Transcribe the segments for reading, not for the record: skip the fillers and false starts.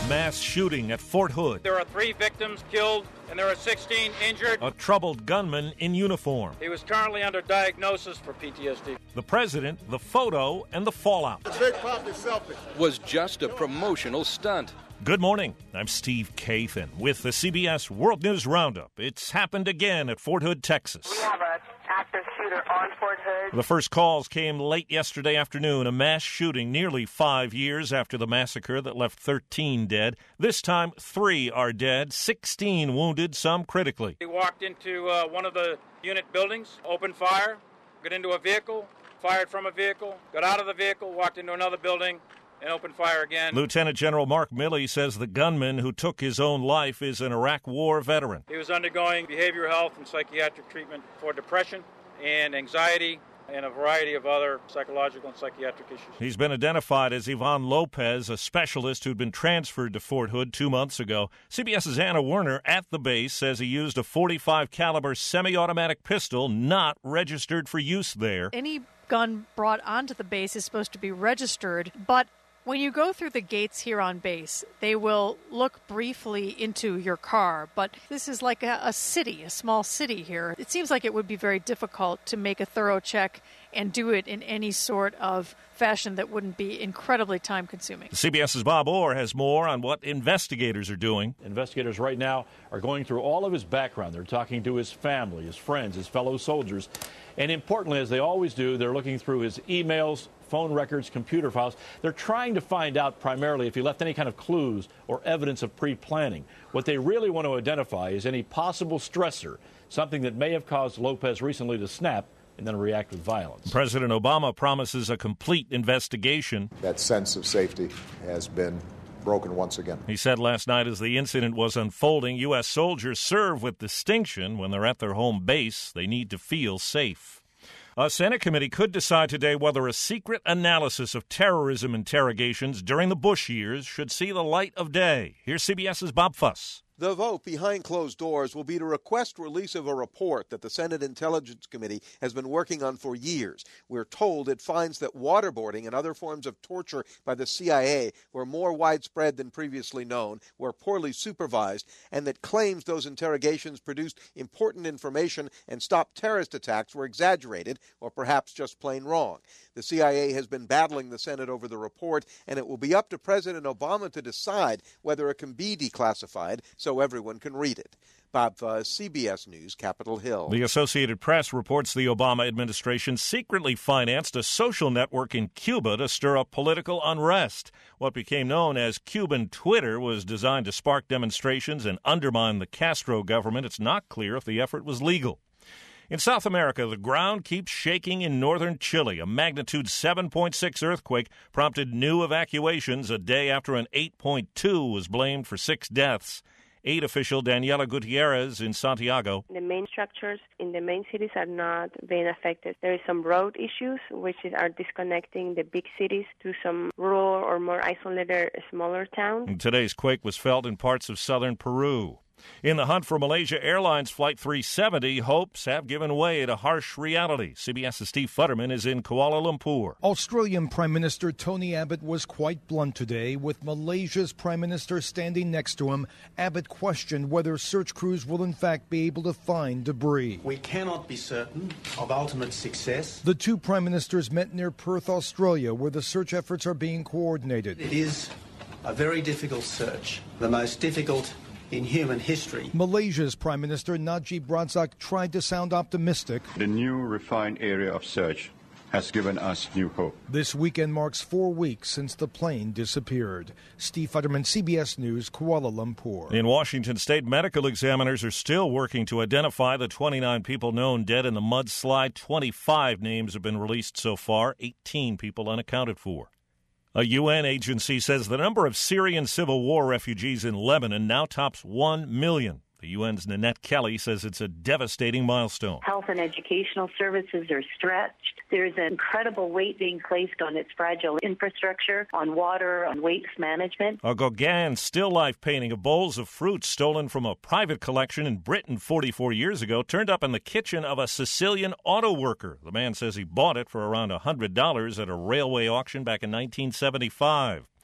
Mass shooting at Fort Hood. There are 3 victims killed and there are 16 injured. A troubled gunman in uniform. He was currently under diagnosis for PTSD. The president, the photo, and the fallout. The big pop is selfish. Was just a promotional stunt. Good morning. I'm Steve Kathan with the CBS World News Roundup. It's happened again at Fort Hood, Texas. We have an active shooter on Fort Hood. The first calls came late yesterday afternoon, a mass shooting nearly 5 years after the massacre that left 13 dead. This time, 3 are dead, 16 wounded, some critically. He walked into one of the unit buildings, opened fire, got into a vehicle, fired from a vehicle, got out of the vehicle, walked into another building, and opened fire again. Lieutenant General Mark Milley says the gunman who took his own life is an Iraq War veteran. He was undergoing behavioral health and psychiatric treatment for depression and anxiety and a variety of other psychological and psychiatric issues. He's been identified as Ivan Lopez, a specialist who'd been transferred to Fort Hood 2 months ago. CBS's Anna Werner at the base says he used a .45 caliber semi-automatic pistol not registered for use there. Any gun brought onto the base is supposed to be registered, but when you go through the gates here on base, they will look briefly into your car, but this is like a city, a small city here. It seems like it would be very difficult to make a thorough check and do it in any sort of fashion that wouldn't be incredibly time-consuming. CBS's Bob Orr has more on what investigators are doing. Investigators right now are going through all of his background. They're talking to his family, his friends, his fellow soldiers. And importantly, as they always do, they're looking through his emails, phone records, computer files. They're trying to find out primarily if he left any kind of clues or evidence of pre-planning. What they really want to identify is any possible stressor, something that may have caused Lopez recently to snap and then react with violence. President Obama promises a complete investigation. That sense of safety has been broken once again. He said last night as the incident was unfolding, U.S. soldiers serve with distinction. When they're at their home base, they need to feel safe. A Senate committee could decide today whether a secret analysis of terrorism interrogations during the Bush years should see the light of day. Here's CBS's Bob Fuss. The vote behind closed doors will be to request release of a report that the Senate Intelligence Committee has been working on for years. We're told it finds that waterboarding and other forms of torture by the CIA were more widespread than previously known, were poorly supervised, and that claims those interrogations produced important information and stopped terrorist attacks were exaggerated or perhaps just plain wrong. The CIA has been battling the Senate over the report, and it will be up to President Obama to decide whether it can be declassified so everyone can read it. Bob Fuss, CBS News, Capitol Hill. The Associated Press reports the Obama administration secretly financed a social network in Cuba to stir up political unrest. What became known as Cuban Twitter was designed to spark demonstrations and undermine the Castro government. It's not clear if the effort was legal. In South America, the ground keeps shaking in northern Chile. A magnitude 7.6 earthquake prompted new evacuations a day after an 8.2 was blamed for 6 deaths. Aid official Daniela Gutierrez in Santiago. The main structures in the main cities are not being affected. There is some road issues, which are disconnecting the big cities to some rural or more isolated, smaller towns. And today's quake was felt in parts of southern Peru. In the hunt for Malaysia Airlines Flight 370, hopes have given way to harsh reality. CBS's Steve Futterman is in Kuala Lumpur. Australian Prime Minister Tony Abbott was quite blunt today. With Malaysia's Prime Minister standing next to him, Abbott questioned whether search crews will in fact be able to find debris. We cannot be certain of ultimate success. The two Prime Ministers met near Perth, Australia, where the search efforts are being coordinated. It is a very difficult search, the most difficult in human history. Malaysia's Prime Minister Najib Razak tried to sound optimistic. The new refined area of search has given us new hope. This weekend marks 4 weeks since the plane disappeared. Steve Futterman, CBS News, Kuala Lumpur. In Washington state, medical examiners are still working to identify the 29 people known dead in the mudslide. 25 names have been released so far, 18 people unaccounted for. A UN agency says the number of Syrian civil war refugees in Lebanon now tops 1 million. The UN's Nanette Kelly says it's a devastating milestone. Health and educational services are stretched. There's an incredible weight being placed on its fragile infrastructure, on water, on waste management. A Gauguin still life painting of bowls of fruit stolen from a private collection in Britain 44 years ago turned up in the kitchen of a Sicilian auto worker. The man says he bought it for around $100 at a railway auction back in 1975.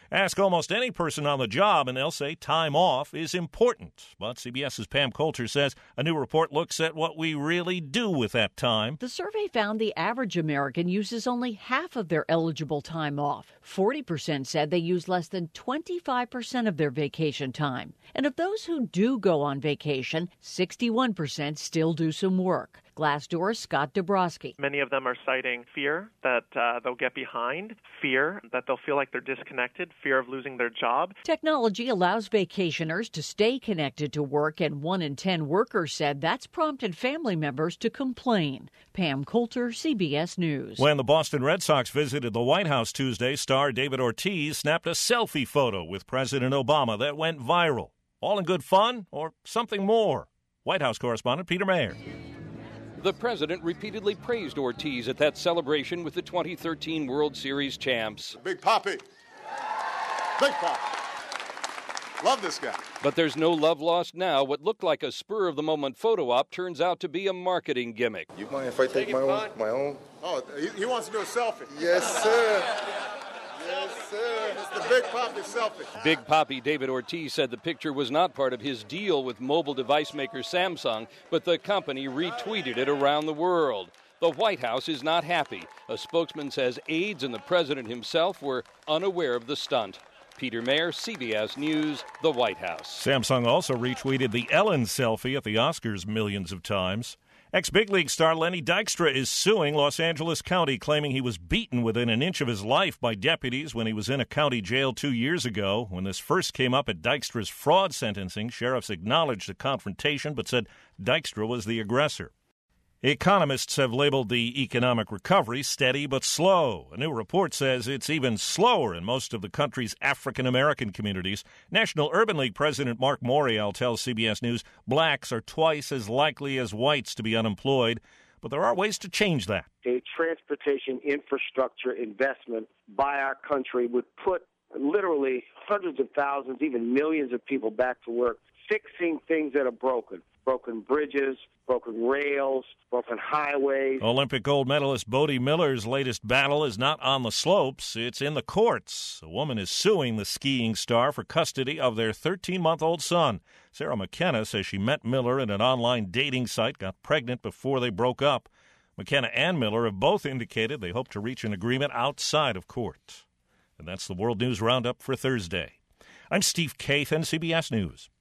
Ask almost any person on the job, and they'll say time off is important. But CBS's Pam Coulter says a new report looks at what we really do with that time. The survey found the average American uses only half of their eligible time off. 40% said they use less than 25% of their vacation time. And of those who do go on vacation, 61% still do some work. Glassdoor's Scott Dabrowski. Many of them are citing fear that they'll get behind, fear that they'll feel like they're disconnected, fear of losing their job. Technology allows vacationers to stay connected to work, and 1 in 10 workers said that's prompted family members to complain. Pam Coulter, CBS News. When the Boston Red Sox visited the White House Tuesday, star David Ortiz snapped a selfie photo with President Obama that went viral. All in good fun or something more? White House correspondent Peter Mayer. The president repeatedly praised Ortiz at that celebration with the 2013 World Series champs. Big Papi. Big Papi. Love this guy. But there's no love lost now. What looked like a spur-of-the-moment photo op turns out to be a marketing gimmick. You mind if I take my own? Oh, he wants to do a selfie. Yes, sir. Yes, sir. It's the Big Papi selfie. Big Papi David Ortiz said the picture was not part of his deal with mobile device maker Samsung, but the company retweeted it around the world. The White House is not happy. A spokesman says aides and the president himself were unaware of the stunt. Peter Mayer, CBS News, the White House. Samsung also retweeted the Ellen selfie at the Oscars millions of times. Ex-Big League star Lenny Dykstra is suing Los Angeles County, claiming he was beaten within an inch of his life by deputies when he was in a county jail 2 years ago. When this first came up at Dykstra's fraud sentencing, sheriffs acknowledged the confrontation but said Dykstra was the aggressor. Economists have labeled the economic recovery steady but slow. A new report says it's even slower in most of the country's African-American communities. National Urban League President Mark Morial tells CBS News blacks are twice as likely as whites to be unemployed, but there are ways to change that. A transportation infrastructure investment by our country would put literally hundreds of thousands, even millions of people back to work, fixing things that are broken. Broken bridges, broken rails, broken highways. Olympic gold medalist Bodie Miller's latest battle is not on the slopes, it's in the courts. A woman is suing the skiing star for custody of their 13-month-old son. Sarah McKenna says she met Miller at an online dating site, got pregnant before they broke up. McKenna and Miller have both indicated they hope to reach an agreement outside of court. And that's the World News Roundup for Thursday. I'm Steve Kathan, CBS News.